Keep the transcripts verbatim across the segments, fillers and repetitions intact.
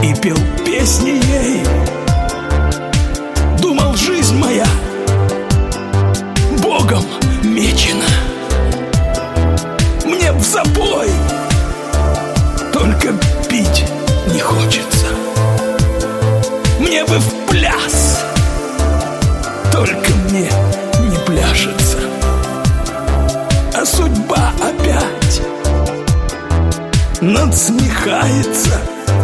и пел песни ей. Думал, жизнь моя Богом мечена. Мне в запой, только пить не хочется. Мне бы в пляс, только мне не пляшется. А судьба опять надсмехается,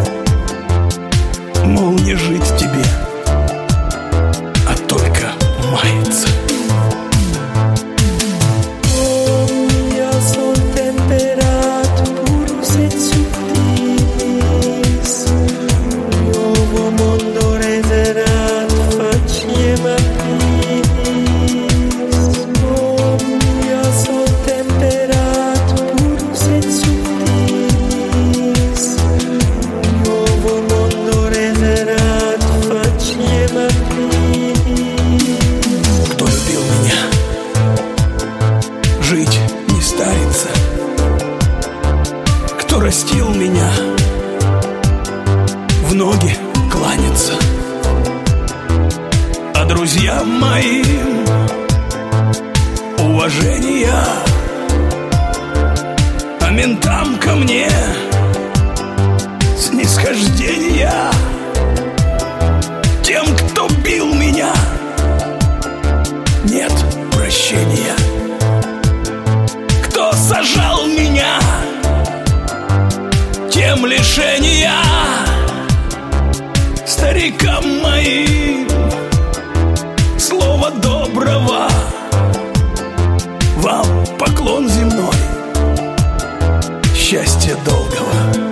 мол, не жить тебе, а только мается. Жить не старится, кто растил меня, в ноги кланяться. А друзьям моим уважения, а ментам ко мне снисхождения. Тем, кто бил меня, нет прощения. Кто сажал меня, тем лишения. Старикам моим слова доброго, вам поклон земной, счастья долгого.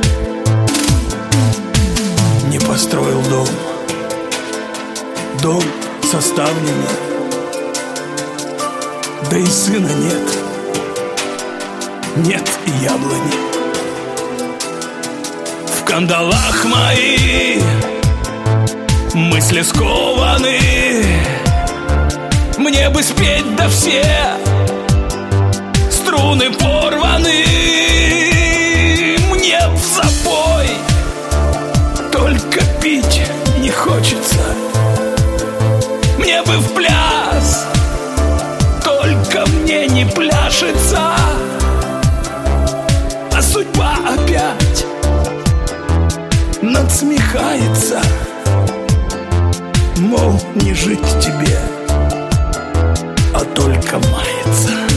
Не построил дом, дом составленный, да и сына нет, нет и яблони. В кандалах мои мысли скованы, мне бы спеть, да все струны порваны. Мне в запой, только пить не хочется. Мне бы в пляс, только мне не пляшется. А судьба опять надсмехается, мол, не жить тебе, а только мается.